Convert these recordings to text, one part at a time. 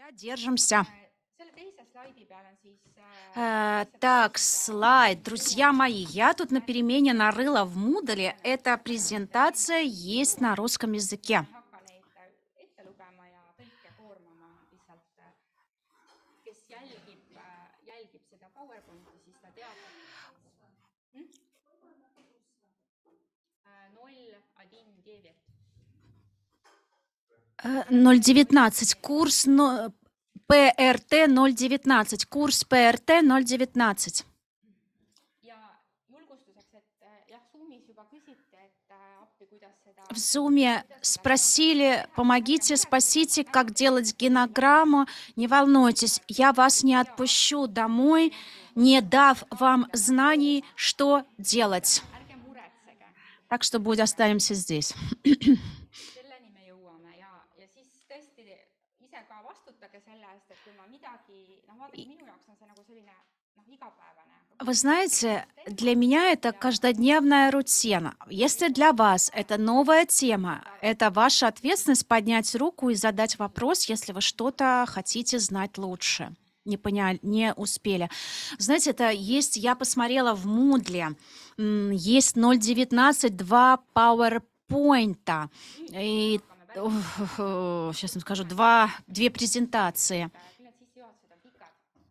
Друзья, держимся. Так, слайд. Друзья мои, я тут на перемене нарыла в Moodle. Эта презентация есть на русском языке. Э, 019, курс ПРТ 019, курс ПРТ 019. В Зуме спросили, помогите, спасите, как делать генограмму. Не волнуйтесь, я вас не отпущу домой, не дав вам знаний, что делать. Так что останемся здесь. Selleni me jõuame ja siis tõesti ise ka vastutage selle eest, et kui ma midagi, vaadake, minu jaoks on see nagu selline igapäevane. Вы знаете, для меня это каждодневная рутина. Если для вас это новая тема, это ваша ответственность поднять руку и задать вопрос, если вы что-то хотите знать лучше. Не поняли, не успели. Знаете, это есть, я посмотрела в Moodle, есть 019 два PowerPoint. И сейчас вам скажу, две презентации. Küll need sissejuhatused on pikad.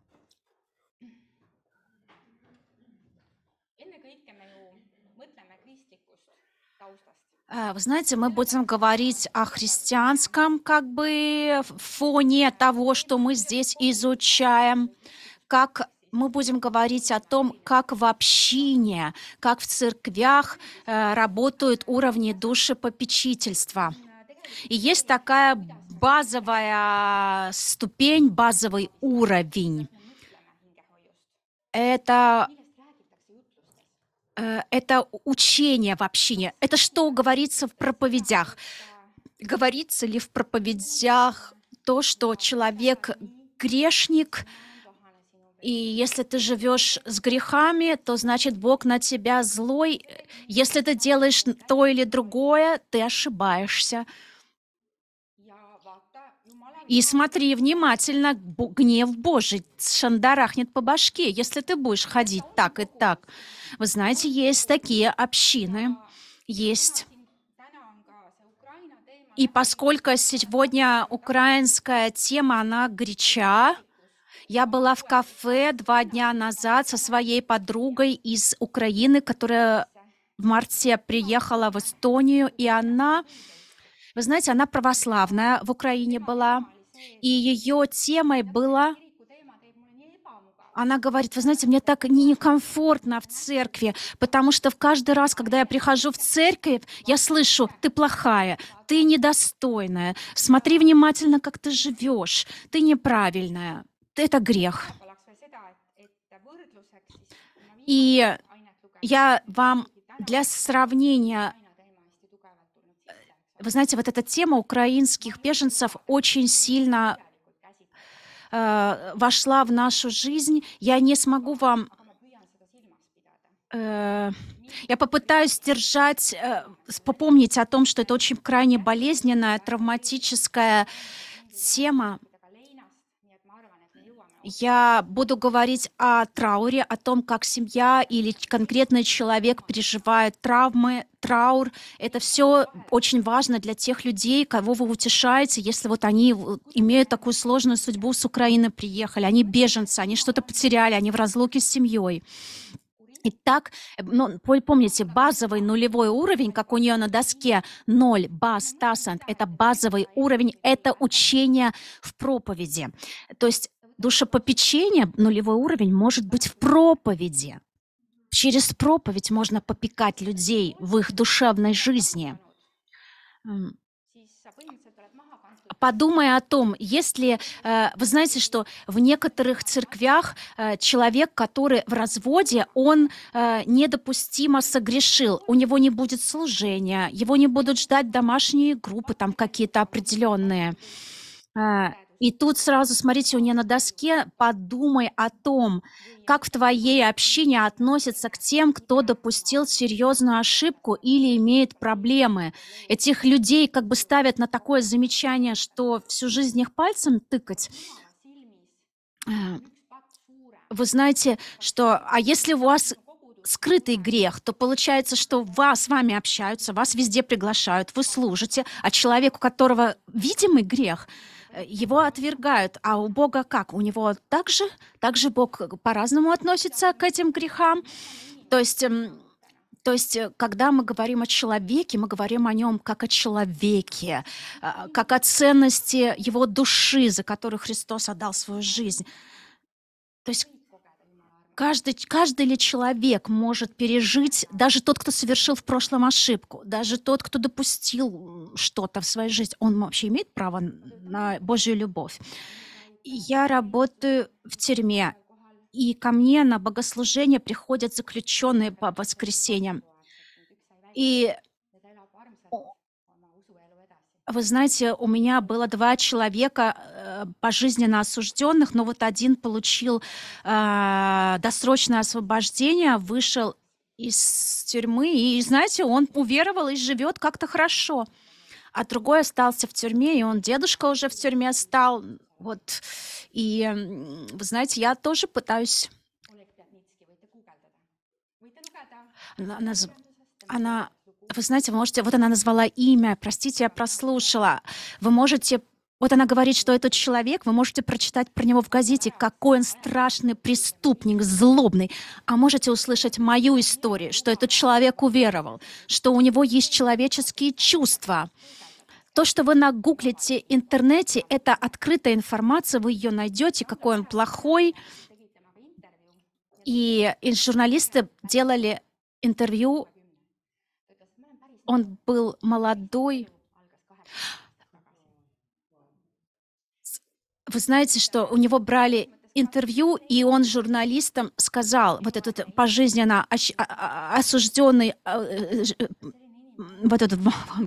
Ennekõike me ju mõtleme kristlikust taustast. Вы знаете, мы будем говорить о христианском как бы фоне того, что мы здесь изучаем, как мы будем говорить о том, как в общине, как в церквях работают уровни душепопечительства. И есть такая базовая ступень, базовый уровень. Me mõtleme hingehoiust. Это Millest räägitakse jutlustes? это учение в общине. Это что говорится в проповедях? Говорится ли в проповедях то, что человек грешник, и если ты живешь с грехами, то значит Бог на тебя злой. Если ты делаешь то или другое, ты ошибаешься. Ja vaata, Jumala И смотри внимательно, гнев Божий шандарахнет по башке, если ты будешь ходить так и так. Вы знаете, есть такие общины, есть. täna on ka see Ukraina teema И поскольку сегодня украинская тема, она горяча, я была в кафе 2 дня назад со своей подругой из Украины, которая в марте приехала в Эстонию, и она, вы знаете, она православная в Украине была, и ее темой было, kiriku teema teeb mulle nii ebamugav. она говорит, вы знаете, мне так некомфортно в церкви, потому что в каждый раз, когда я прихожу в церковь, я слышу, ты плохая, ты недостойная, смотри внимательно, как ты живешь, ты неправильная, это грех. Oleks veel seda, et võrdluseks siis kui ma И ainet lugesin, я вам для сравнения, Ukraina teema hästi tugevalt tulnud sisse, вы знаете, вот эта тема украинских беженцев очень сильно вошла в нашу жизнь. Я не смогу вам, aga ma püüan seda silmas pidada. я попытаюсь держать, попомнить о том, что это очень крайне болезненная, травматическая тема. Ka leinast, nii et ma arvan, et me jõuame Я буду говорить о трауре, о том, как семья или конкретный человек переживает травмы, траур. Это все очень важно для тех людей, кого вы утешаете, если вот они имеют такую сложную судьбу, с Украины приехали, они беженцы, они что-то потеряли, они в разлуке с семьей. Итак, ну, помните, базовый нулевой уровень, как у нее на доске, 0, баз, тасант, это базовый уровень, это учение в проповеди. То есть душепопечение, нулевой уровень, может быть в проповеди. Через проповедь можно попекать людей в их душевной жизни. siis sa põhimõtteliselt oled maha kantud. Подумай о том, если вы знаете, что в некоторых церквях человек, который в разводе, он недопустимо согрешил, у него не будет служения, его не будут ждать домашние группы там какие-то определенные. И тут сразу, смотрите, у нее на доске подумай о том, как в твоей общине относятся к тем, кто допустил серьезную ошибку или имеет проблемы. Этих людей как бы ставят на такое замечание, что всю жизнь их пальцем тыкать. Jumala silmis Э, on üks patt suurem. Вы знаете, что, а если у вас Kui kogudus скрытый грех, то получается, что с вами общаются, вас везде приглашают, вы служите, а человек, у которого видимый грех, его отвергают. А у Бога как? У него также Бог по-разному относится к этим грехам. То есть, когда мы говорим о человеке, мы говорим о нем как о человеке, как о ценности его души, за которую Христос отдал свою жизнь. То есть võib kogeda Jumala armastust. каждый ли человек может пережить, даже тот, кто совершил в прошлом ошибку, даже тот, кто допустил что-то в своей жизни, он вообще имеет право на Божью любовь. И я работаю в тюрьме, и ко мне на богослужение приходят заключенные по воскресеньям. И Ja ta elab armsalt о, oma usuelu edasi. вы знаете, у меня было 2 человека, пожизненно осужденных, но вот один получил, досрочное освобождение, вышел из тюрьмы, и знаете, он уверовал и живет как-то хорошо. А другой остался в тюрьме, и он дедушка уже в тюрьме стал. Вот. И, вы знаете, я тоже пытаюсь. Oleg Pjatnitski, võite guugeldada. Võite lugeda Она, наз- ajakirjandusest tema она- elulugu. вы знаете, вы можете, вот она назвала имя, простите, я прослушала. Вы можете, вот она говорит, что этот человек, вы можете прочитать про него в газете, какой он страшный преступник, злобный. А можете услышать мою историю, что этот человек уверовал, что у него есть человеческие чувства. То, что вы нагуглите в интернете, это открытая информация, вы ее найдете, какой он плохой. tegid temaga intervjuu И журналисты делали интервью. ta ütles, et ma olen päris Он был молодой. elu algas 8 aastat tagasi. Вы знаете, что у него брали интервью, и он журналистам сказал, вот этот пожизненно осужденный, вот этот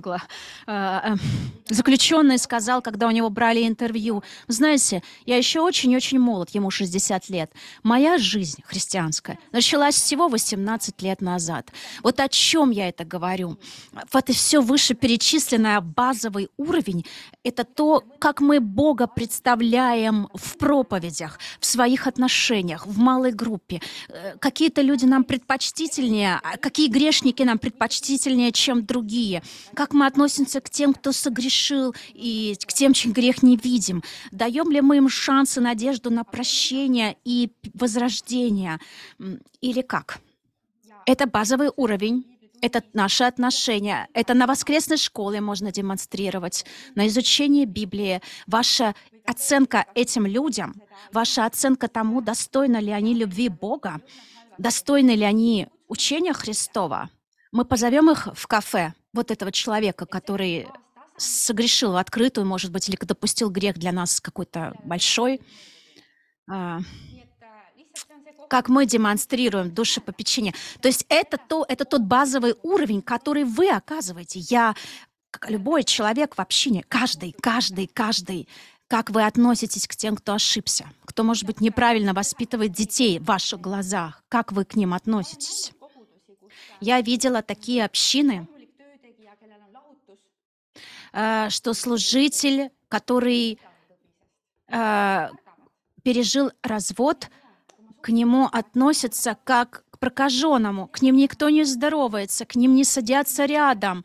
заключенный сказал, когда у него брали интервью: знаете, я еще очень-очень молод, ему 60 лет. Моя жизнь христианская началась всего 18 лет назад. Вот о чем я это говорю. Вот и все вышеперечисленное, базовый уровень — это то, как мы Бога представляем в проповедях, в своих отношениях, в малой группе. Какие-то люди нам предпочтительнее, а какие грешники нам предпочтительнее, чем другие. Как мы относимся к тем, кто согрешил, и к тем, чей грех не видим. Даем ли мы им шансы, надежду на прощение и возрождение? Или как? Это базовый уровень. Это наши отношения. Это на воскресной школе можно демонстрировать, на изучении Библии. Ваша оценка этим людям, ваша оценка тому, достойны ли они любви Бога, достойны ли они учения Христова. Мы позовем их в кафе, вот этого человека, который согрешил в открытую, может быть, или допустил грех для нас какой-то большой. А, Nii et lihtsalt see on see koht, Как мы демонстрируем душепопечение. То есть это тот базовый уровень, который вы оказываете. Я, как любой человек в общине, каждый, как вы относитесь к тем, кто ошибся, кто, может быть, неправильно воспитывает детей в ваших глазах, как вы к ним относитесь. kogudusi, kus Я видела такие общины, loomulik töötegija, kellel on lahutus, что служитель, который tõbisest. пережил развод, к нему относятся как к прокаженному, к ним никто не здоровается, к ним не садятся рядом.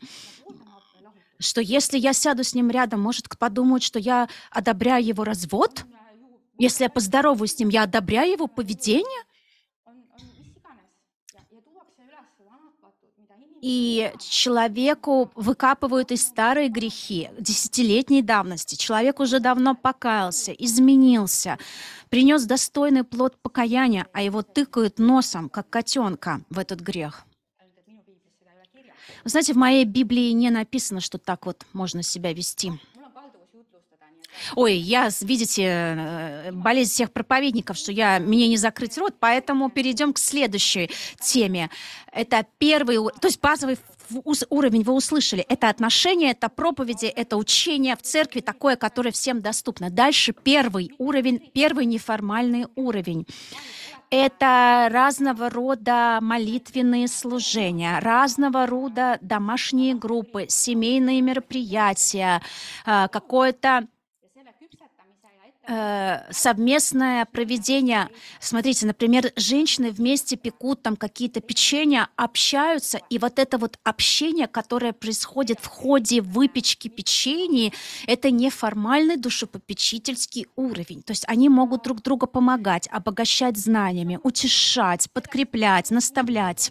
Что если я сяду с ним рядом, может, подумают, что я одобряю его развод? Если я поздороваюсь с ним, я одобряю его поведение? on mis iganes ja tuuakse üles vanad patud, mida inimesed И человеку выкапывают и старые грехи десятилетней давности. Человек уже давно покаялся, изменился, принес достойный плод покаяния, а его тыкают носом, как котенка, в этот грех. ainult, et minu piiblis seda ei ole kirjas. Вы знаете, в моей Библии не написано, что так вот можно себя вести. mul on kalduvus jutlustada, nii et Ой, видите, болезнь всех проповедников, что мне не закрыть рот, поэтому перейдем к следующей теме. Это первый, то есть базовый уровень вы услышали. Это отношения, это проповеди, это учение в церкви, такое, которое всем доступно. Дальше первый уровень, первый неформальный уровень. Это разного рода молитвенные служения, разного рода домашние группы, семейные мероприятия, какое-то ja selle küpsetamise ja ettevalmistamise совместное проведение. Смотрите, например, женщины вместе пекут там какие-то печенья, общаются, и вот это вот общение, которое происходит в ходе выпечки печенья, это неформальный душепопечительский уровень. То есть они могут друг друга помогать, обогащать знаниями, утешать, подкреплять, наставлять.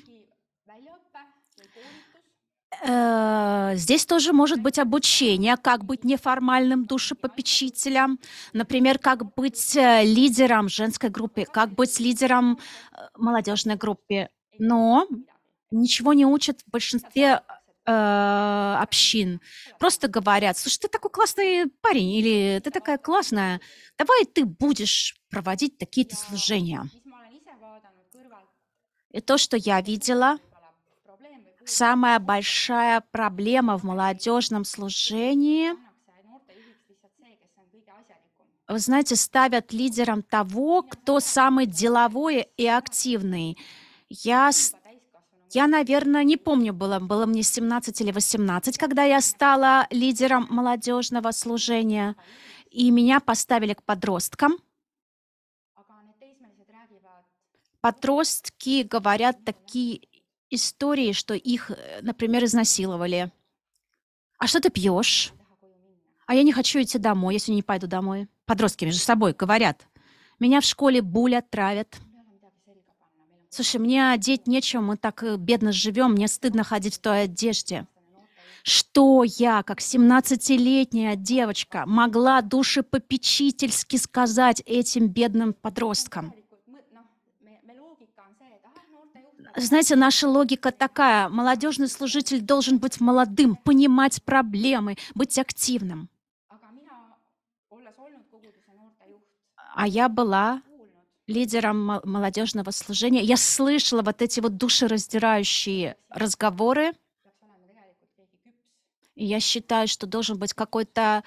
võib-olla ka mingi väljaõpe või koolitus. Здесь тоже может быть обучение, как быть неформальным душепопечителем, например, как быть лидером женской группы, как быть лидером молодежной группе. Но ничего не учат в большинстве общин. Просто говорят: слушай, ты такой классный парень или ты такая классная, давай ты будешь проводить такие-то Ja служения. mis ma olen ise vaadanud kõrvalt, И то, что я видела, võib-olla probleem või puudus самая большая проблема в молодежном служении, pannakse noortejuhiks lihtsalt see, kes on kõige asjalikum. вы знаете, ставят лидером того, кто самый деловой и активный. Я, с- Juba täiskasvanu я, наверное, не помню, было мне 17 или 18, когда я стала лидером молодежного служения, и меня поставили к подросткам. aga need teismelised räägivad, Подростки говорят такие истории, что их, например, изнасиловали. А что ты пьешь? ei taha koju minna. А я не хочу идти домой, я сегодня не пойду домой. Подростки между собой говорят. Меня в школе булят, травят. Mul ei ole midagi selga panna, meil on Слушай, мне одеть нечем, мы так бедно живем, мне стыдно ходить в той одежде. noortejuht. Что я, как 17-летняя девочка, могла душепопечительски сказать этим бедным подросткам? Tegelikult me loogika on see, et noortejuht, Знаете, наша логика такая. Молодежный служитель должен быть молодым, понимать проблемы, быть активным. aga mina, olles olnud koguduse noortejuht, А я была kuulnud, лидером молодежного служения. Я слышала вот эти вот душераздирающие разговоры. peaks olema tegelikult keegi küps, И я считаю, что должен быть какой-то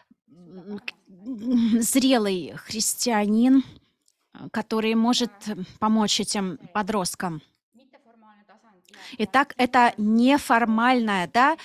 зрелый христианин, который может помочь этим подросткам. mitteformaalne tasand Итак, это неформальное, да,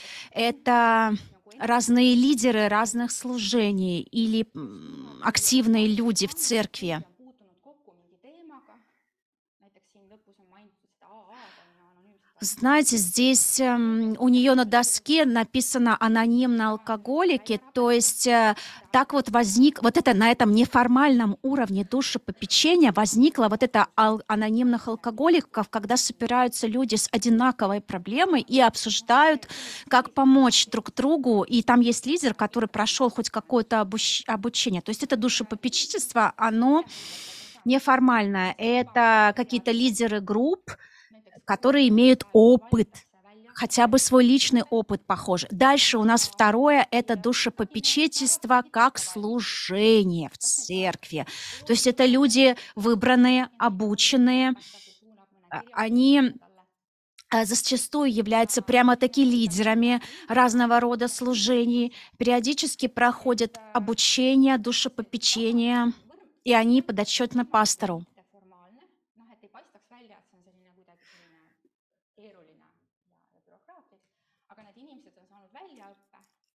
это разные лидеры разных служений или активные люди в церкви. on puutunud kokku mingi teemaga, näiteks siin lõpus on mainitud seda AA-d on ju, anonüümset Знаете, здесь у нее на доске написано анонимные алкоголики, то есть так вот возник, вот это на этом неформальном уровне душепопечения возникло вот это анонимных алкоголиков, когда собираются люди с одинаковой проблемой и обсуждают, как помочь друг другу, и там есть лидер, который прошел хоть какое-то обучение. То есть это душепопечительство, оно неформальное, это какие-то лидеры групп, näiteks которые имеют опыт, valitakse välja хотя бы свой личный опыт похож. Дальше у нас второе– это душепопечительство как служение в церкви. То есть это люди выбранные, обученные, edasi suunab mõne они talle. зачастую являются прямо-таки лидерами разного рода служений, периодически проходят обучение, душепопечение, и они подотчетны пастору. Mitteformaalne, et ei paistaks välja, et see on selline kuidagi selline keeruline ja bürokraatlik, aga need inimesed on saanud väljaõppe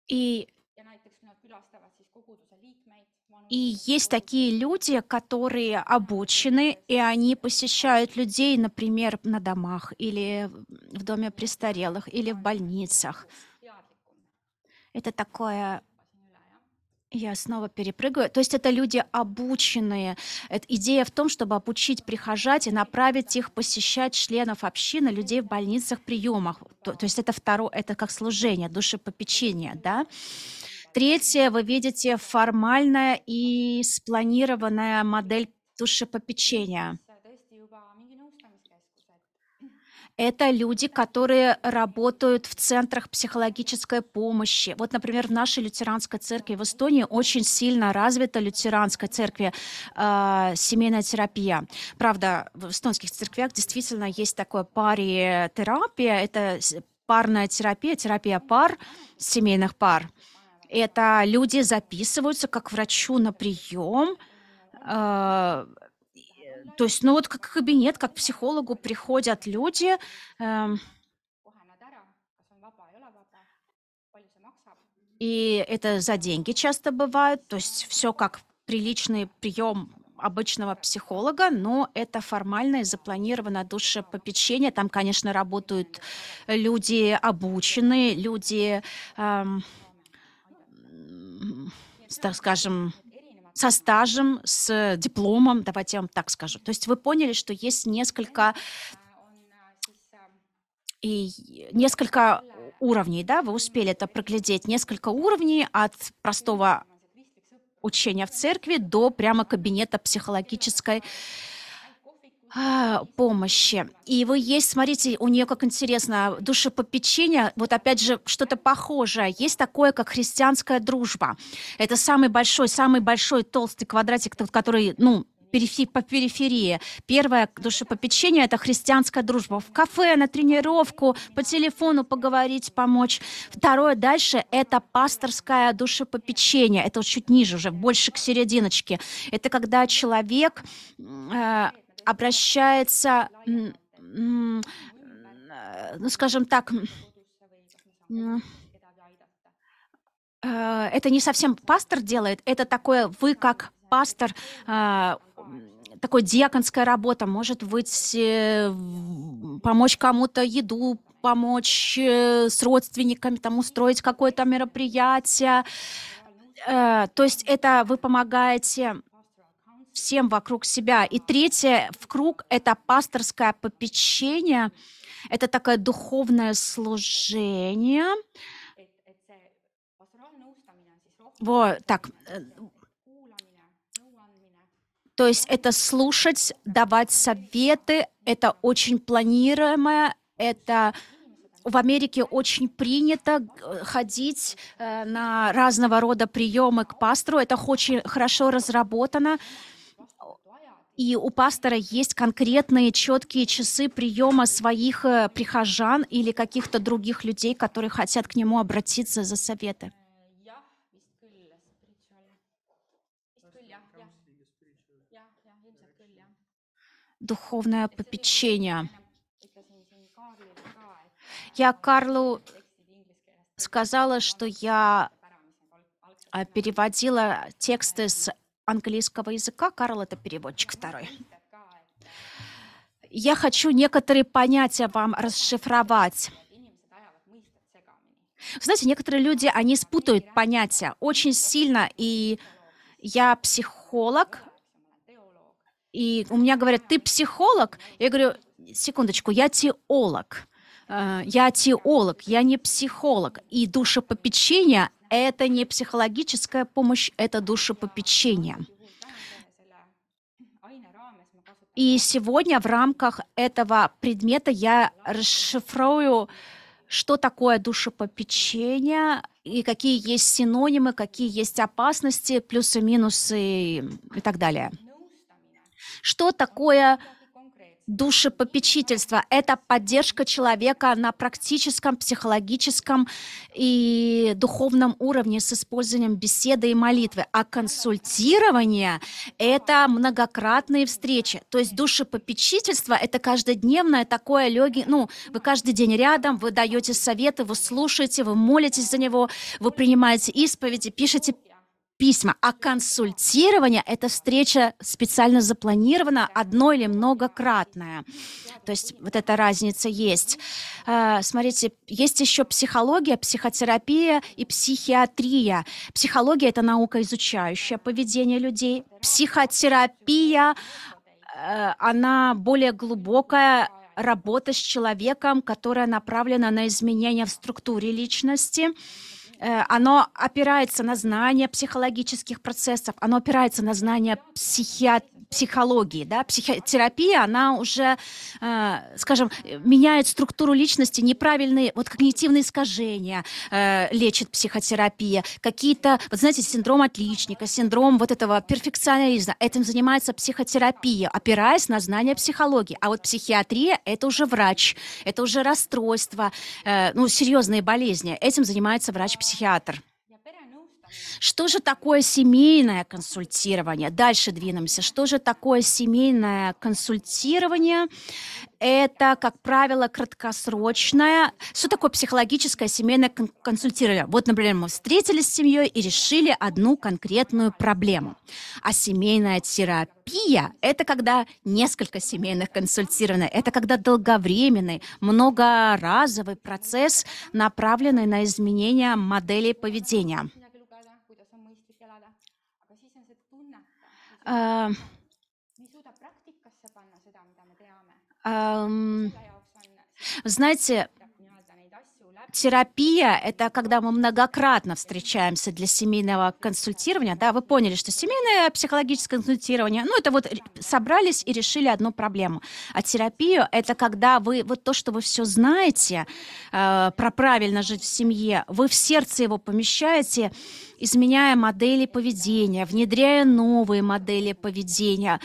И ja näiteks kui nad külastavad siis koguduse liikmeid, И есть такие люди, которые обучены, и они посещают людей, например, на домах или в доме престарелых, или в больницах. teadlikum. Это такое, Hüppasin üle, jah. я снова перепрыгиваю. То есть это люди обученные. Идея в том, чтобы обучить прихожать и направить их посещать членов общины, людей в больницах, приемах. То есть это второе, это как служение, душепопечение, да. Третье, вы видите, формальная и спланированная модель душепопечения. Tõesti juba mingi nõustamiskeskus, et Это люди, которые работают в центрах психологической помощи. Вот, например, в нашей лютеранской церкви в Эстонии очень сильно развита лютеранской церкви семейная терапия. Правда, в эстонских церквях действительно есть такое пари-терапия. Это парная терапия, терапия пар, семейных пар. Это люди записываются как врачу на прием. а, То есть, ну вот как кабинет, как к психологу приходят люди. эм, kohe nad ära, kas on vaba, ei ole vaba, palju see maksab. И это за деньги часто бывает. То есть все как приличный прием обычного психолога, но это формально и запланировано душепопечение. Там, конечно, работают люди обученные, люди, ам, так скажем, со стажем, с дипломом, давайте я вам так скажу. То есть вы поняли, что есть несколько несколько уровней, да, вы успели это проглядеть, несколько уровней от простого учения в церкви до прямо кабинета психологической помощи. И вы есть, смотрите, у нее как интересно, душепопечение, вот опять же, что-то похожее. Есть такое, как христианская дружба. Это самый большой толстый квадратик, который, ну, по периферии. Первое душепопечение — это христианская дружба. В кафе, на тренировку, по телефону поговорить, помочь. Второе дальше — это пасторское душепопечение. Это вот чуть ниже уже, больше к серединочке. Это когда человек обращается, ну, скажем так, это не совсем пастор делает, это такое, вы как пастор, такой диаконская работа, может быть, помочь кому-то еду, помочь с родственниками, там, устроить какое-то мероприятие. То есть это вы помогаете всем вокруг себя. И третье в круг — это пасторское попечение. Это такое духовное служение. Вот так. То есть это слушать, давать советы, это очень планируемое, это в Америке очень принято ходить на разного рода приемы к пастору, это очень хорошо разработано. И у пастора есть конкретные четкие часы приема своих прихожан или каких-то других людей, которые хотят к нему обратиться за советы. jah, vist küll, spiritual. Vist küll jah, jah. Jah, jah, ilmselt küll jah. Духовное попечение. Ütlesin siin Kaarlile ka, et Я Карлу tekstid inglise keelest сказала, что я ära, mis need algselt переводила тексты с английского языка. Карл — это переводчик второй. mõisted ka, et Я хочу некоторые понятия вам расшифровать. inimesed ajavad mõisted segamini. Знаете, некоторые люди, они спутают понятия очень сильно. И я психолог, Ma olen teoloog, и у меня говорят: ты психолог? Я говорю: секундочку, я теолог. Я теолог, я не психолог. И душепопечение — это не психологическая помощь, это душепопечение. juhul täna selle aine raames ma kasutan И сегодня в рамках этого предмета я расшифрую, что такое душепопечение и какие есть синонимы, какие есть опасности, плюсы, минусы и так далее. nõustamine Что такое midagi konkreetset. душепопечительство? Это поддержка человека на практическом, психологическом и духовном уровне с использованием беседы и молитвы. А консультирование — это многократные встречи. То есть душепопечительство — это каждодневное такое вы каждый день рядом, вы даете советы, вы слушаете, вы молитесь за него, вы принимаете исповеди, пишете письма. А консультирование — это встреча специально запланирована, одно или многократная. То есть вот эта разница есть. Смотрите, есть еще психология, психотерапия и психиатрия. Психология — это наука, изучающая поведение людей. Психотерапия, она более глубокая работа с человеком, которая направлена на изменения в структуре личности. Оно опирается на знания психологических процессов, оно опирается на знания психологии, да, психотерапия, она уже, скажем, меняет структуру личности, неправильные, вот когнитивные искажения лечит психотерапия, какие-то, вот знаете, синдром отличника, синдром вот этого перфекционизма, этим занимается психотерапия, опираясь на знания психологии, а вот психиатрия– это уже врач, это уже расстройство, ну, серьезные болезни, этим занимается врач-психиатр. ja perenõustamine Что же такое семейное консультирование? Дальше двинемся. Что же такое семейное консультирование? Это, как правило, краткосрочное. Что такое психологическое семейное консультирование? Вот, например, мы встретились с семьей и решили одну конкретную проблему. А семейная терапия– это когда несколько семейных консультирований. Это когда долговременный, многоразовый процесс, направленный на изменение моделей поведения. midagi lugeda, kuidas on mõistlik elada, aga siis on see tunneta, Э, me ei suuda praktikasse panna seda, mida me teame. эм, Selle jaoks on siis Вы знаете, nii-öelda neid asju läbi терапия– это когда мы многократно встречаемся для семейного консультирования. Да, вы поняли, что семейное психологическое консультирование, ну, это вот собрались и решили одну проблему. А терапия– это когда вы, вот то, что вы все знаете про правильно жить в семье, вы в сердце его помещаете, изменяя модели поведения, внедряя новые модели поведения.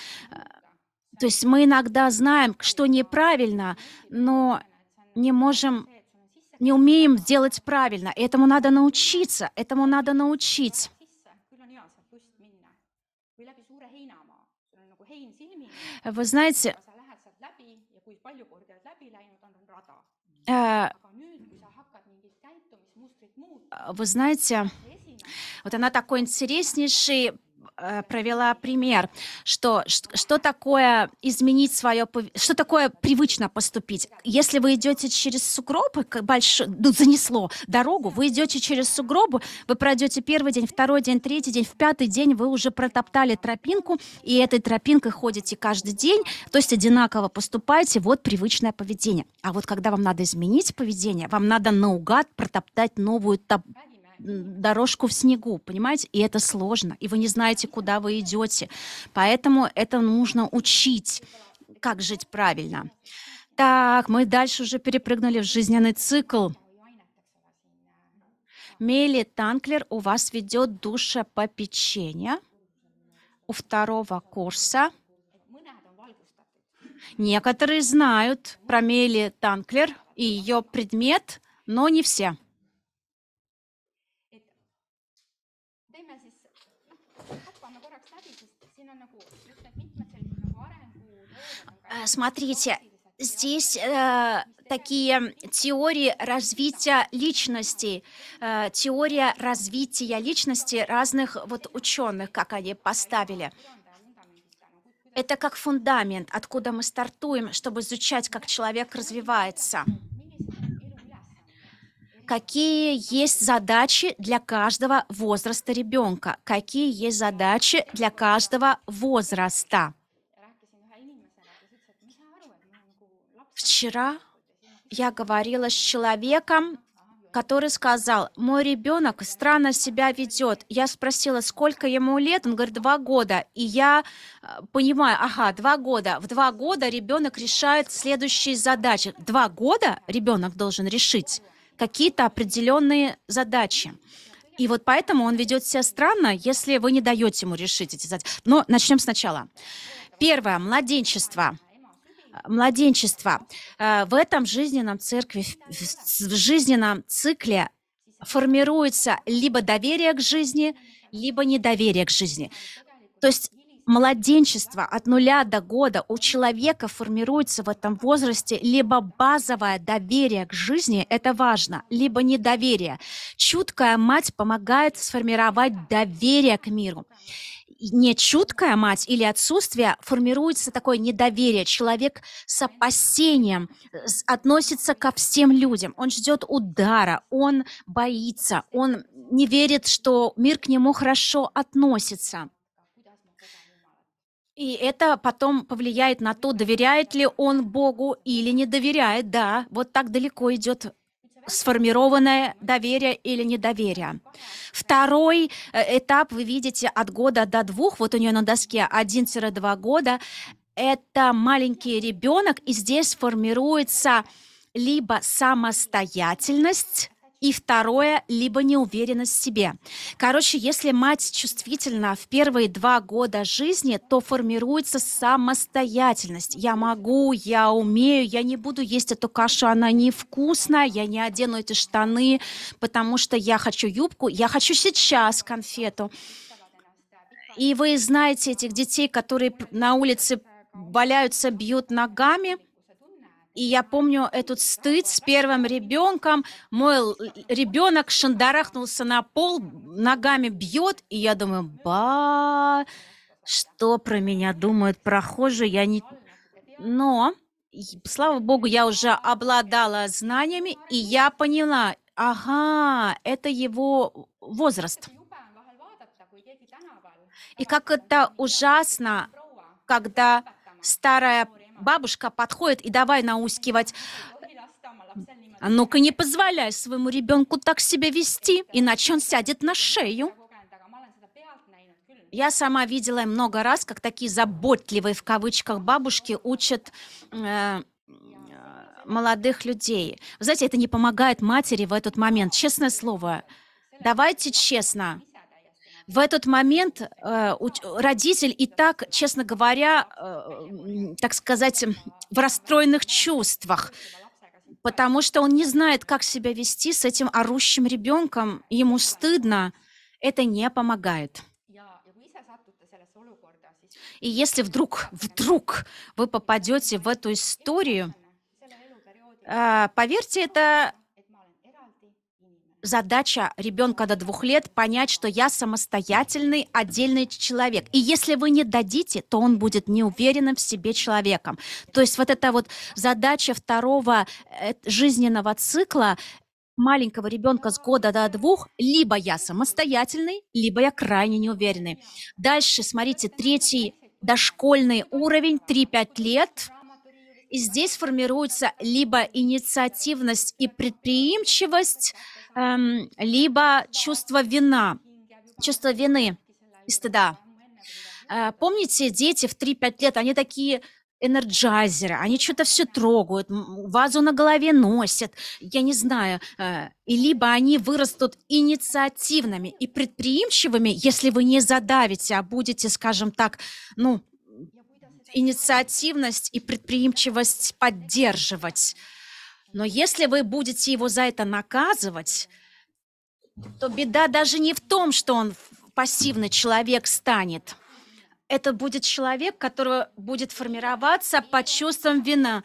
То есть мы иногда знаем, что неправильно, но не можем see, et sul on sisse не умеем делать правильно. Этому надо научиться, этому надо научить. sisse, küll on hea sealt just minna. või läbi suure heinamaa, sul on nagu hein silmini, Вы знаете, aga sa lähed sealt läbi ja kui palju kordi oled läbi läinud, on rada. э, aga nüüd, kui sa hakkad mingit käitumismustrit muutma, вы знаете, see esimene вот она такой интереснейший провела пример, что такое изменить свое, что такое привычно поступить. Если вы идете через сугробы, ну, занесло дорогу, вы идете через сугробы, вы пройдете первый день, второй день, третий день, в пятый день вы уже протоптали тропинку, и этой тропинкой ходите каждый день, то есть одинаково поступаете, вот привычное поведение. А вот когда вам надо изменить поведение, вам надо наугад протоптать новую räägime дорожку в снегу, понимаете? И это сложно, и вы не знаете, куда вы идете. Поэтому это нужно учить, как жить правильно. Так, мы дальше уже перепрыгнули в жизненный цикл. hoiuainet, eks ole, siin Мели Танклер у вас ведет душепопечение у второго курса. et mõned on valgustatud. Некоторые знают про Мели Танклер и ее предмет, но не все. et teeme siis, hakkame korraks läbi, sest siin on nagu just need mitmed sellised nagu arenguloovad on ka Смотрите, klassiliselt здесь такие теории развития личности, теория развития личности разных вот ученых, как они поставили. pühendaja vundamendist nagu Это как фундамент, откуда мы стартуем, чтобы изучать, как человек развивается. millised on elu ülesanded, Какие есть задачи для каждого возраста ребенка? Какие есть задачи для каждого возраста? ja rääkisin ühe inimesega, kes ütles, et ma ei saa aru, et mul on nagu laps Вчера я говорила с человеком, который сказал, мой ребенок странно себя ведет. Я спросила, сколько ему лет? Он говорит, 2 года. И я понимаю, ага, 2 года. В 2 года ребенок решает следующие задачи. 2 года ребенок должен решить какие-то определенные задачи. И вот поэтому он ведет себя странно, если вы не даете ему решить эти задачи. Но начнем сначала. Первое, младенчество. Младенчество. В этом жизненном в жизненном цикле формируется либо доверие к жизни, либо недоверие к жизни. То есть младенчество от 0 до года у человека формируется в этом возрасте либо базовое доверие к жизни, это важно, либо недоверие. Чуткая мать помогает сформировать доверие к миру. Нечуткая мать или отсутствие формируется такое недоверие. Человек с опасением относится ко всем людям. Он ждет удара, он боится, он не верит, что мир к нему хорошо относится. kuidas ma kogen Jumalat. И это потом повлияет на то, доверяет ли он Богу или не доверяет. Да, вот так далеко идет сформированное доверие или недоверие. Второй этап вы видите от года до 2, вот у нее на доске 1-2 года. Это маленький ребенок, и здесь формируется либо самостоятельность, и второе, либо неуверенность в себе. Короче, если мать чувствительна в первые 2 года жизни, то формируется самостоятельность. Я могу, я умею, я не буду есть эту кашу, она невкусная, я не одену эти штаны, потому что я хочу юбку, я хочу сейчас конфету. И вы знаете этих детей, которые на улице валяются, бьют ногами. И я помню этот стыд с первым ребенком. Мой ребенок шандарахнулся на пол, ногами бьет, и я думаю, что про меня думают прохожие, я не... Но, слава богу, я уже обладала знаниями, и я поняла, ага, это его возраст. И как это ужасно, когда старая бабушка подходит и давай наускивать. А ну-ка, не позволяй своему ребенку так себя вести, иначе он сядет на шею. Я сама видела много раз, как такие заботливые, в кавычках, бабушки учат молодых людей. Вы знаете, это не помогает матери в этот момент. Честное слово, давайте честно. В этот момент родитель и так, честно говоря, так сказать, в расстроенных чувствах, потому что он не знает, как себя вести с этим орущим ребенком, ему стыдно, это не помогает. И если вдруг вы попадете в эту историю, поверьте, это задача ребенка до 2 лет понять, что я самостоятельный, отдельный человек. И если вы не дадите, то он будет неуверенным в себе человеком. То есть вот эта вот задача второго жизненного цикла маленького ребенка с года до 2, либо я самостоятельный, либо я крайне неуверенный. Дальше, смотрите, 3 дошкольный уровень, 3-5 лет. И здесь формируется либо инициативность и предприимчивость, либо чувство вины и стыда. Помните, дети в 3-5 лет, они такие энерджайзеры, они что-то все трогают, вазу на голове носят, я не знаю. И либо они вырастут инициативными и предприимчивыми, если вы не задавите, а будете, скажем так, инициативность и предприимчивость поддерживать. Но если вы будете его за это наказывать, то беда даже не в том, что он пассивный человек станет. Это будет человек, который будет формироваться под чувством вины.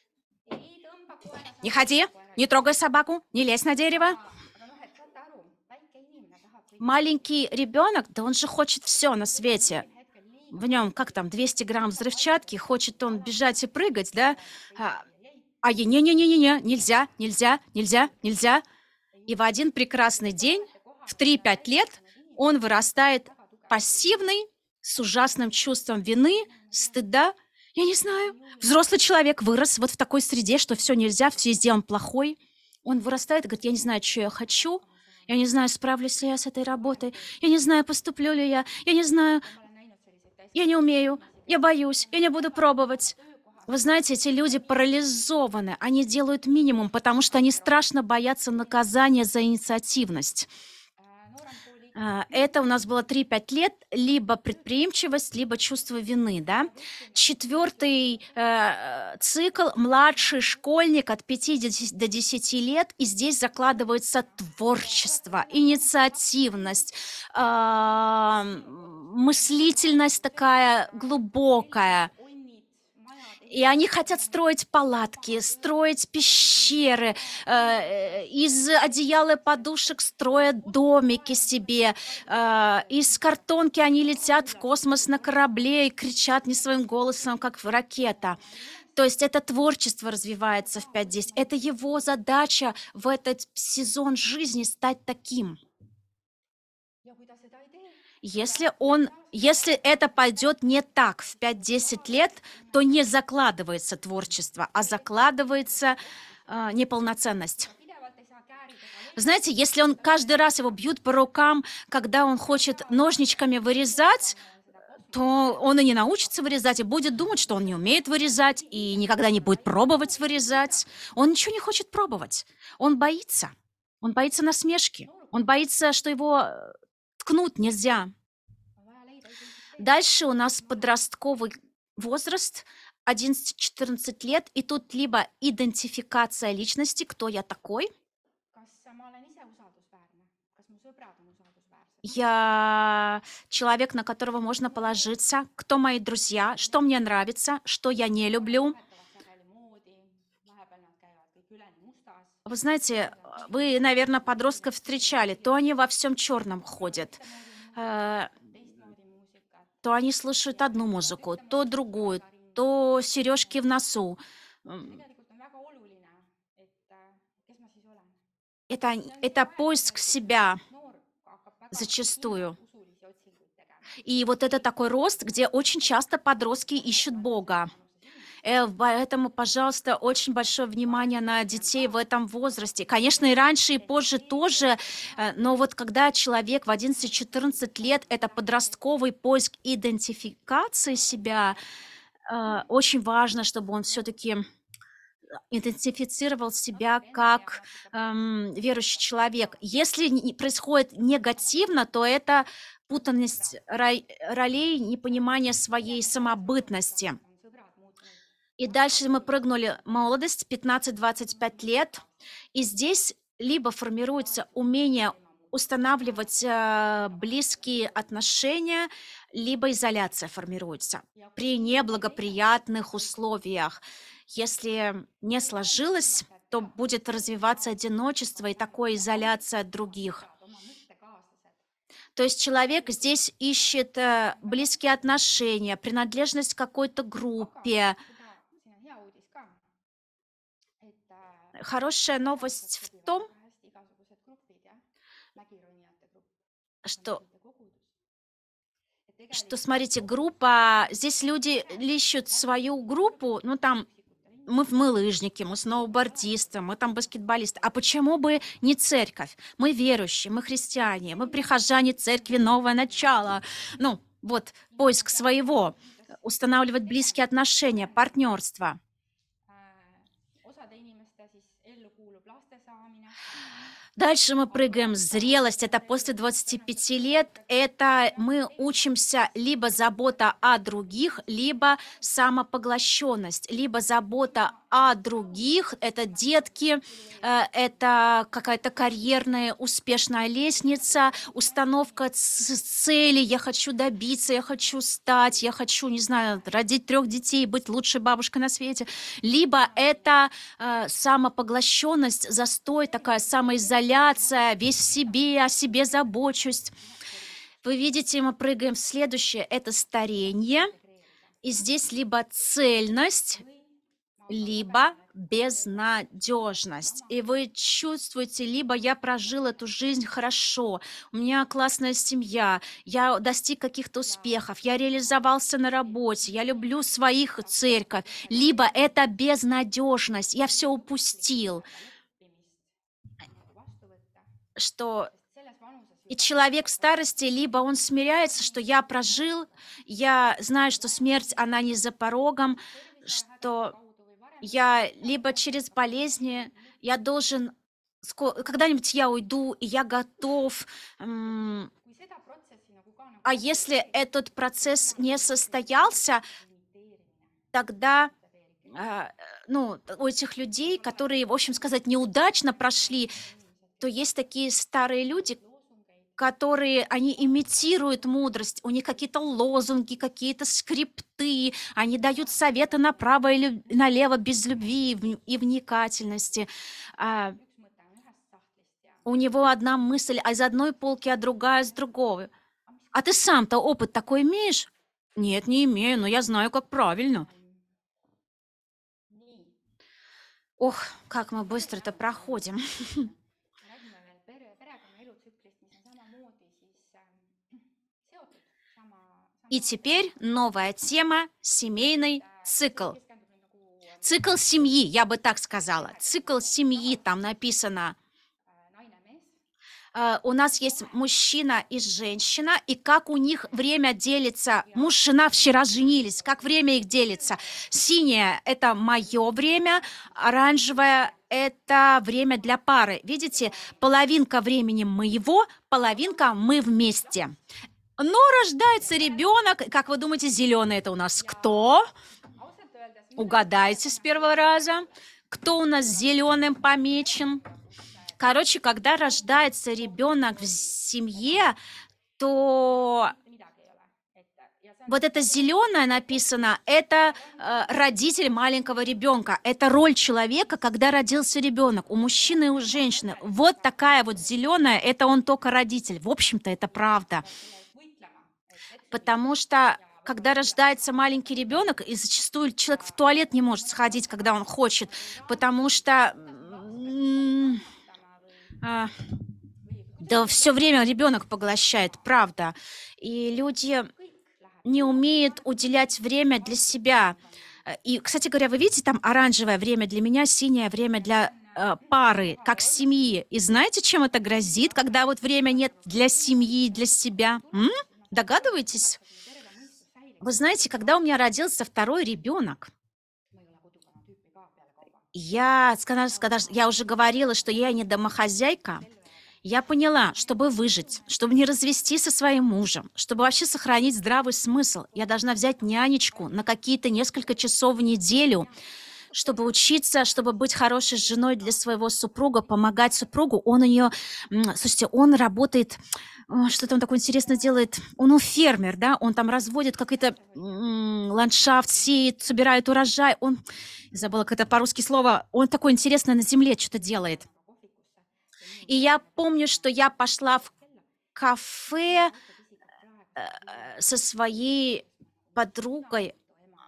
Не ходи, не трогай собаку, не лезь на дерево. Маленький ребенок, да он же хочет все на свете. В нем, 200 грамм взрывчатки, хочет он бежать и прыгать, да? Не-не-не-не-не, нельзя. И в один прекрасный день, в 3-5 лет, он вырастает пассивный, с ужасным чувством вины, стыда. Я не знаю. Взрослый человек вырос вот в такой среде, что все нельзя, все сделан плохой. Он вырастает и говорит, я не знаю, что я хочу, я не знаю, справлюсь ли я с этой работой, я не знаю, поступлю ли я не знаю, я не умею, я боюсь, я не буду пробовать. Вы знаете, эти люди парализованы, они делают минимум, потому что они страшно боятся наказания за инициативность. Это у нас было 3-5 лет, либо предприимчивость, либо чувство вины, да. 4-й цикл, младший школьник от 5 до 10 лет, и здесь закладывается творчество, инициативность, мыслительность такая глубокая. И они хотят строить палатки, строить пещеры, из одеяла и подушек строят домики себе, из картонки они летят в космос на корабле и кричат не своим голосом, как ракета. То есть это творчество развивается в 5-10. Это его задача в этот сезон жизни стать таким. Если это пойдет не так в 5-10 лет, то не закладывается творчество, а закладывается неполноценность. Вы знаете, если он каждый раз его бьют по рукам, когда он хочет ножничками вырезать, то он и не научится вырезать, и будет думать, что он не умеет вырезать, и никогда не будет пробовать вырезать. Он ничего не хочет пробовать. Он боится. Он боится насмешки. Он боится, что его ткнуть нельзя. Дальше у нас подростковый возраст, 11-14 лет, и тут либо идентификация личности, кто я такой, я человек, на которого можно положиться, кто мои друзья, что мне нравится, что я не люблю. Вы знаете, вы, наверное, подростков встречали, то они во всем черном ходят, э, то они слушают одну музыку, то другую, то сережки в носу. М, это поиск себя зачастую. И вот это такой рост, где очень часто подростки ищут Бога. Поэтому, пожалуйста, очень большое внимание на детей в этом возрасте. Конечно, и раньше, и позже тоже, но вот когда человек в 11-14 лет, это подростковый поиск идентификации себя, очень важно, чтобы он все-таки идентифицировал себя как верующий человек. Если происходит негативно, то это путанность ролей, непонимание своей самобытности. И дальше мы прыгнули молодость, 15-25 лет. И здесь либо формируется умение устанавливать близкие отношения, либо изоляция формируется при неблагоприятных условиях. Если не сложилось, то будет развиваться одиночество и такое изоляция от других. То есть человек здесь ищет близкие отношения, принадлежность к какой-то группе. Хорошая новость в том, что, смотрите, группа, здесь люди ищут свою группу, ну там мы лыжники, мы сноубордисты, мы там баскетболисты. А почему бы не церковь? Мы верующие, мы христиане, мы прихожане церкви «Новое начало». Ну, вот, поиск своего, устанавливать близкие отношения, партнерство. Дальше мы прыгаем. Зрелость — это после 25 лет. Это мы учимся либо забота о других, либо самопоглощенность, либо забота о других. Это детки, это какая-то карьерная успешная лестница, установка цели. Я хочу добиться, я хочу стать, я хочу, не знаю, родить 3 детей, быть лучшей бабушкой на свете. Либо это самопоглощенность, застой, такая самоизоляция, весь в себе, о себе забочусь. Вы видите, мы прыгаем в следующее, это старение. И здесь либо цельность, либо безнадежность. И вы чувствуете, либо я прожил эту жизнь хорошо, у меня классная семья, я достиг каких-то успехов, я реализовался на работе, я люблю своих церковь, либо это безнадежность, я все упустил, что и человек в старости, либо он смиряется, что я прожил, я знаю, что смерть, она не за порогом, что я либо через болезни, я должен, когда-нибудь я уйду, и я готов. А если этот процесс не состоялся, тогда ну, у этих людей, которые, в общем сказать, неудачно прошли, то есть такие старые люди, которые, они имитируют мудрость, у них какие-то лозунги, какие-то скрипты, они дают советы направо или налево без любви и вникательности. А, у него одна мысль из одной полки, а другая с другой. А ты сам-то опыт такой имеешь? Нет, не имею, но я знаю, как правильно. Ох, как мы быстро это проходим. И теперь новая тема — семейный цикл. Цикл семьи, я бы так сказала. Цикл семьи там написано. У нас есть мужчина и женщина, и как у них время делится. Муж, жена вчера женились, как время их делится. Синее — это мое время, оранжевое — это время для пары. Видите, половинка времени моего, половинка мы вместе. Но рождается ребенок, как вы думаете, зеленый — это у нас ja кто? ausalt öeldes minu jaoks Угадайте с первого раза, кто у нас зеленым помечен. Короче, когда рождается ребенок в семье, то mitte midagi ei ole. Ja see on вот это зеленое написано, это родитель маленького ребенка. Это роль человека, когда родился ребенок, у мужчины и у женщины. Вот такая вот зеленая, это он только родитель. В общем-то, это правда. mille eest võitlema, et hetkel Потому что когда рождается маленький ребенок, и зачастую человек в туалет не может сходить, когда он хочет, потому что kasvatama а, või да kuidagi все время ребенок поглощает, правда. И люди kõik läheb не умеют уделять время для себя. И, кстати говоря, вы видите, там оранжевое время для меня, синее время для пары, как семьи. И знаете, чем это грозит, когда вот время нет для семьи, для себя? Догадываетесь? terve mõistus säilib. Вы знаете, когда у меня родился второй ребенок, Ma ei ole kodukana tüüpi ka peale kauba. я уже говорила, что я не домохозяйка, я поняла, чтобы выжить, чтобы не развестись со своим мужем, чтобы вообще сохранить здравый смысл, я должна взять нянечку на какие-то несколько часов в неделю, чтобы учиться, чтобы быть хорошей женой для своего супруга, помогать супругу. Он у нее, слушайте, он работает, что-то он такое интересное делает. Он фермер, да, он там разводит какой-то ландшафт, сеет, собирает урожай. Он, забыла как это по-русски слово, он такое интересное на земле что-то делает. Kohvikusse ja nii И я помню, что я пошла в kella. кафе Mõtled isegi, et praegu со своей подругой. Tartu ema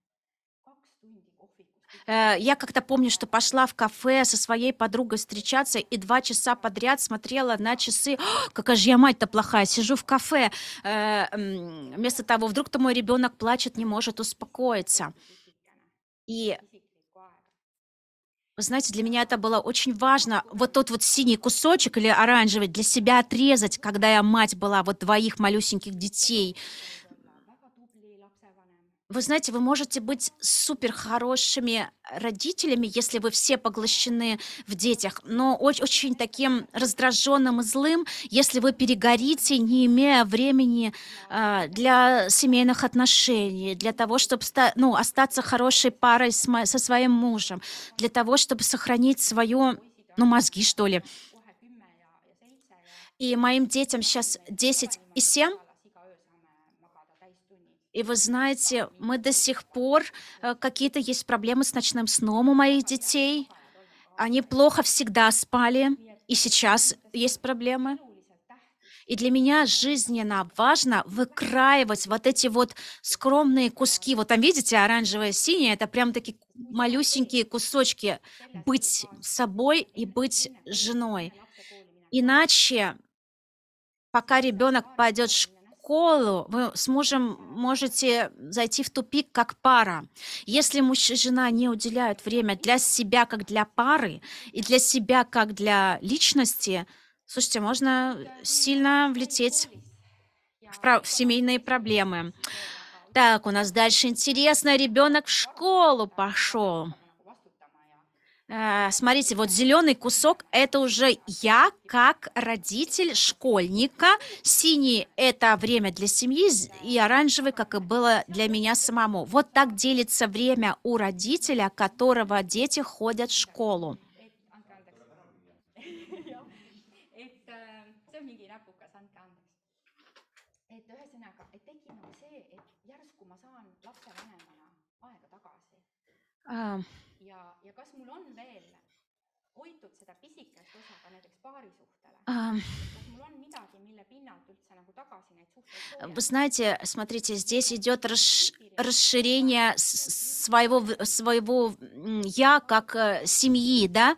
on 2 tundi kohvikus Я как-то помню, что пошла в кафе со своей подругой встречаться и 2 часа подряд смотрела на часы. Какая же я мать-то плохая, сижу в кафе. Вместо того, вдруг-то мой ребенок плачет, не может успокоиться. pisikene И isiklikku aega. вы знаете, для меня это было очень важно. Вот тот вот синий кусочек или оранжевый для себя отрезать, когда я мать была вот 2 малюсеньких детей. Olla väga tubli lapsevanem. Вы знаете, вы можете быть супер хорошими родителями, если вы все поглощены в детях, но очень таким раздраженным и злым, если вы перегорите, не имея времени для семейных отношений, для того, чтобы остаться хорошей парой со своим мужем, для того, чтобы сохранить свое, мозги, что ли. Kohe 10 ja 7 ja И моим детям сейчас 10 и 7. nädalas iga öö saame magada täistunnid. И вы знаете, мы до сих пор какие-то есть проблемы с ночным сном у моих детей. Они плохо всегда спали, и сейчас есть проблемы. Eluliselt tähtis И для меня жизненно важно выкраивать вот эти вот скромные куски. Вот там, видите, оранжевое, синее — это прям такие малюсенькие кусочки. Быть собой и быть женой. lapse kooli minek. Иначе, пока ребенок пойдет в школу, вы с мужем можете зайти в тупик как пара. Если муж и жена не уделяют время для себя как для пары и для себя как для личности, слушайте, можно сильно влететь в семейные проблемы. Так, у нас дальше интересно. Ребенок в школу пошел. Смотрите, вот зеленый кусок — это уже я как родитель школьника. Синий — это время для семьи, и оранжевый, как и было для меня самому. Вот так делится время у родителя, которого дети ходят в школу. Andke andeks. Jah, et see on mingi näpukas, andke andeks. Et ühesõnaga, et tekib nagu see, et järsku ma saan lapsevanemana aega tagasi. А, Ja kas mul on veel hoitud seda pisikest osa ka näiteks paarisuhtele? а, Kas mul on midagi, mille pinnalt üldse nagu tagasi neid suhteid Вы знаете, смотрите, здесь идет расширение своего я как семьи, да?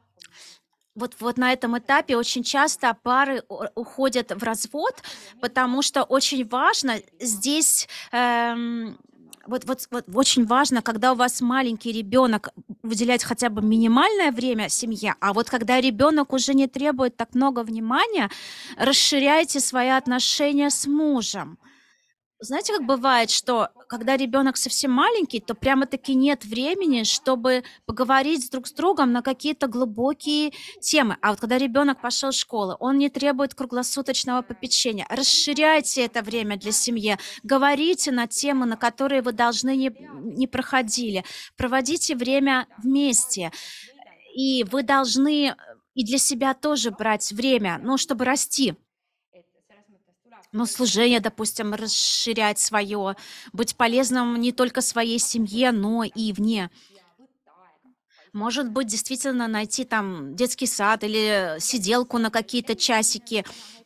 Вот на этом этапе очень часто пары уходят в развод, потому что очень важно здесь Вот очень важно, когда у вас маленький ребенок, выделять хотя бы минимальное время семье, а вот когда ребенок уже не требует так много внимания, расширяйте свои отношения с мужем. Знаете, как бывает, что когда ребенок совсем маленький, то прямо-таки нет времени, чтобы поговорить друг с другом на какие-то глубокие темы. А вот когда ребенок пошел в школу, он не требует круглосуточного попечения. Расширяйте это время для семьи, говорите на темы, на которые вы должны не проходили, проводите время вместе. И вы должны и для себя тоже брать время, ну, чтобы расти. Ну, служение, допустим, расширять свое, быть полезным не только своей семье, но и вне. Может быть, действительно найти там детский сад или сиделку на какие-то часики.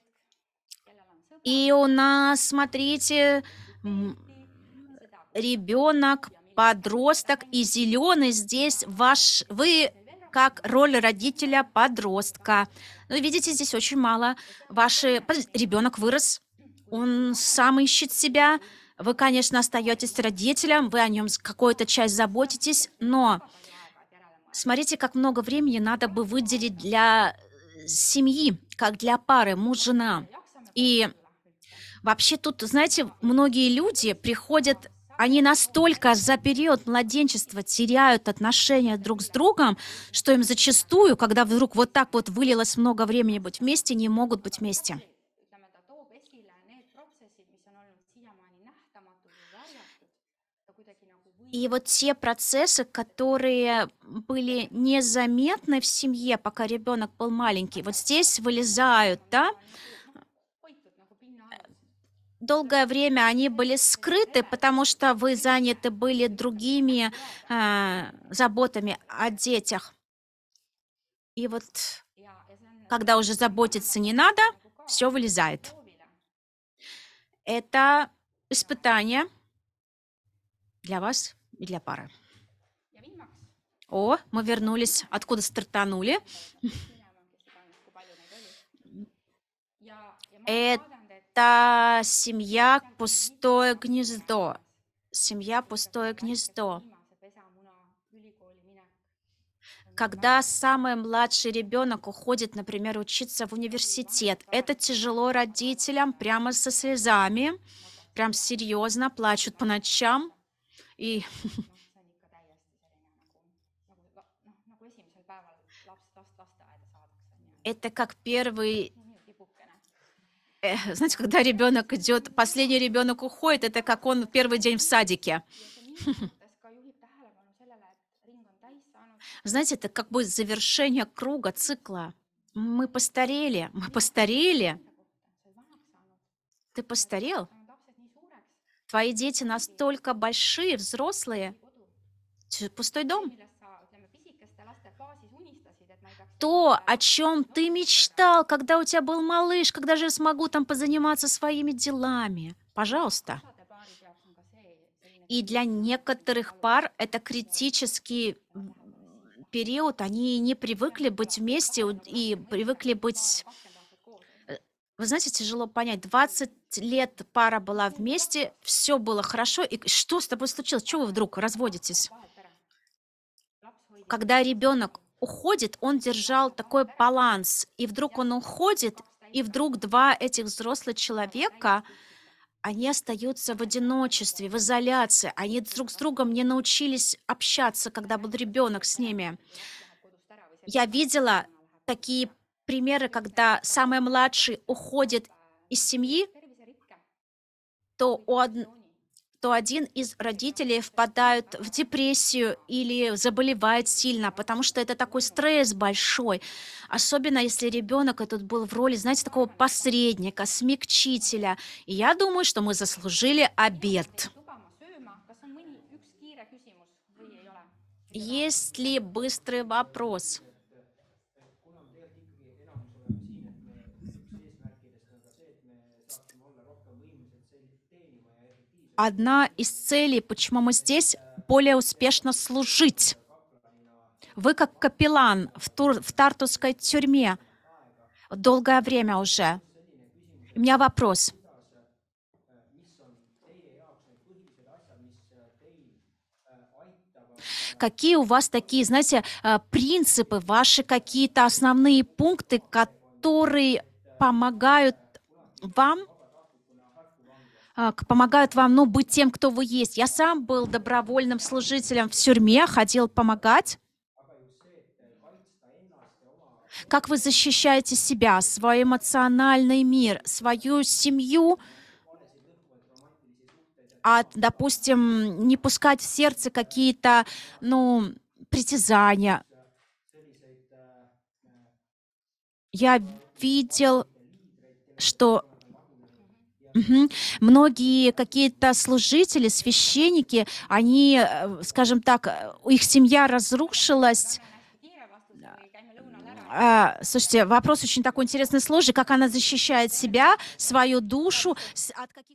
И у нас, смотрите, м, ребенок, подросток и зеленый здесь вы как роль родителя подростка. Ну, видите, здесь очень мало. Ребенок вырос, он сам ищет себя. Вы, конечно, остаетесь родителем, вы о нем какую-то часть заботитесь, но смотрите, как много времени надо бы выделить для семьи, как для пары, муж-жена. И вообще тут, знаете, многие люди приходят, они настолько за период младенчества теряют отношения друг с другом, что им зачастую, когда вдруг вот так вот вылилось много времени быть вместе, не могут быть вместе. И вот те процессы, которые были незаметны в семье, пока ребенок был маленький, вот здесь вылезают, да. Долгое время они были скрыты, потому что вы заняты были другими, заботами о детях. И вот когда уже заботиться не надо, все вылезает. Это испытание для вас и для пары. О, мы вернулись, откуда стартанули. Это семья "Пустое гнездо". Семья "Пустое гнездо". Когда самый младший ребенок уходит, например, учиться в университет, это тяжело родителям, прямо со слезами, прям серьезно, плачут по ночам. И это как первый, знаете, когда ребенок идет, последний ребенок уходит, это как он первый день в садике. Знаете, это как бы завершение круга, цикла. Мы постарели, мы постарели. Ты постарел? Твои дети настолько большие, взрослые. Пустой дом. То, о чем ты мечтал, когда у тебя был малыш, когда же я смогу там позаниматься своими делами? Пожалуйста. И для некоторых пар это критический период. Они не привыкли быть вместе и привыкли быть. Вы знаете, тяжело понять. 20 лет пара была вместе, все было хорошо. И что с тобой случилось? Чего вы вдруг разводитесь? Когда ребенок уходит, он держал такой баланс, и вдруг он уходит, и вдруг два этих взрослых человека, они остаются в одиночестве, в изоляции, они друг с другом не научились общаться, когда был ребенок с ними. Я видела такие примеры, когда самый младший уходит из семьи, то то один из родителей впадает в депрессию или заболевает сильно, потому что это такой стресс большой. Особенно если ребенок этот был в роли, знаете, такого посредника, смягчителя. И я думаю, что мы заслужили обед. Есть ли быстрый вопрос? Одна из целей, почему мы здесь, более успешно служить. Вы как капеллан в тартусской тюрьме долгое время уже. У меня вопрос. Какие у вас такие, знаете, принципы, ваши какие-то основные пункты, которые помогают вам, помогают вам, ну, быть тем, кто вы есть? Я сам был добровольным служителем в тюрьме, ходил помогать. Как вы защищаете себя, свой эмоциональный мир, свою семью от, допустим, не пускать в сердце какие-то, ну, притязания? Я видел, что мгм, многие какие-то служители, священники, они, скажем так, их семья разрушилась. tahan hästi kiire vastuse või käime lõunal ära? Слушайте, вопрос очень такой интересный, сложный. Как она защищает себя, свою душу от каких